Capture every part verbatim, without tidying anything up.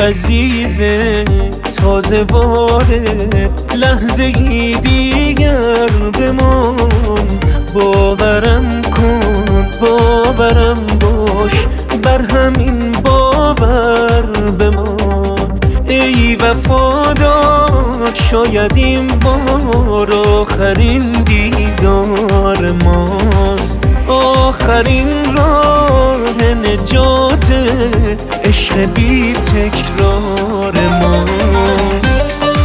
عزیز تازه وارد لحظه ای دیگر بمان، باورم کن باورم باش، بر همین باور بمان. ای وفادار شاید این بار آخرین دیدار ماست، آخرین راه نجات عشق بی تکرار ماست.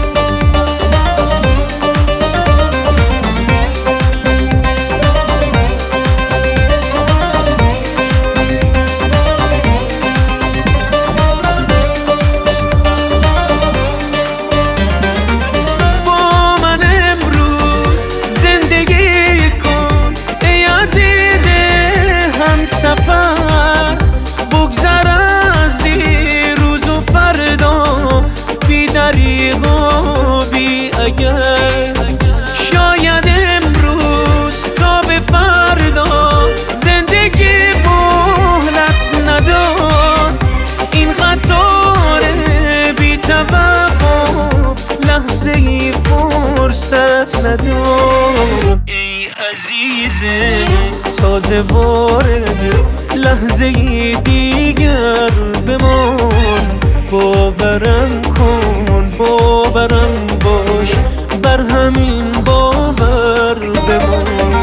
سفر بگذر از دیروز و فردا، بی دریغ و بی اگر. شاید امروز تا به فردا زندگی مهلت نداد، این قطار بی توقف لحظه ای فرصت نداد. ای عزیز تازه وارد لحظه ای دیگر بمان، باورم کن باورم باش، بر همین باور بمان.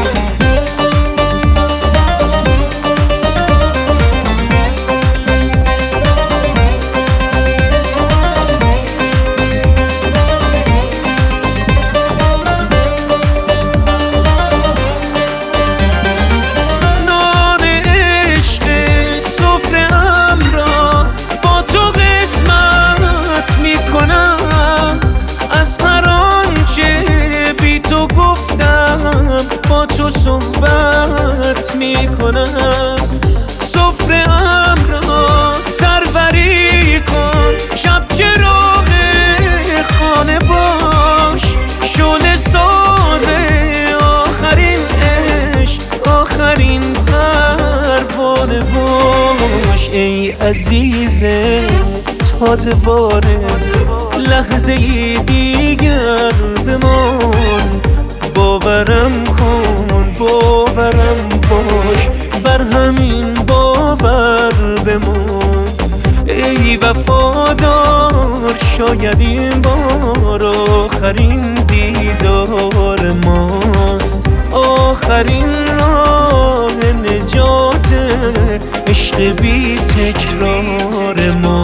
با تو صحبت میکنم، سفره ام را سروری کن، شب چراغ خانه باش، شعله ساز آخرین عشق، آخرین پروانه باش. ای عزیز تازه وارد لحظه ای دیگر بمان، باورم کن باورم باش، بر همین باور بمان. ای وفادار شاید این بار آخرین دیدار ماست، آخرین راه نجات عشق بی تکرار ما.